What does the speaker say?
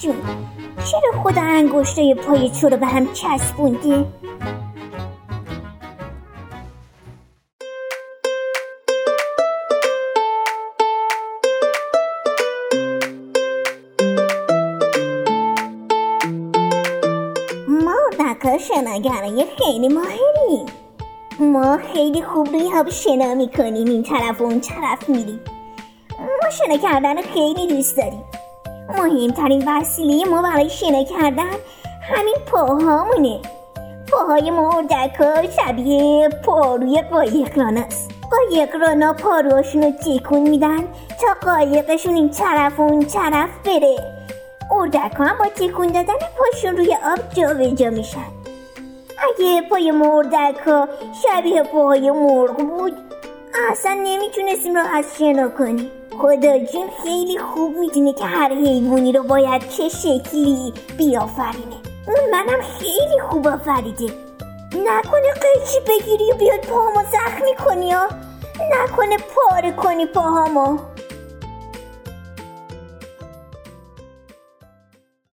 جون، چرا خدا انگشتای پای تو رو به هم چسبونده؟ ما شناگرای خیلی ماهریم. ما خیلی خوب روی آب شنا میکنیم، این طرف و اون طرف میریم. ما شنا کردن رو خیلی دوست داریم. مهمترین وسیله ما برای شنا کردن همین پاهامونه. پاهای ما اردک‌ها شبیه پاروی قایقراناست. قایقرانا پاروهاشون رو تکون میدن تا قایقشون این طرف و اون طرف بره. اردک‌ها هم با تکون دادن پاشون روی آب جابجا میشن. اگه پای اردک‌ها شبیه پاهای مرغ بود اصلا نمیتونستیم راحت شنا کنیم. خدا جون خیلی خوب میدونه که هر حیوانی رو باید چه شکلی بیافرینه. منم خیلی خوب آفریده. نکنه قیچی بگیری و بیاد پاهامو زخمی کنی ها. نکنه پاره کنی پاهامو.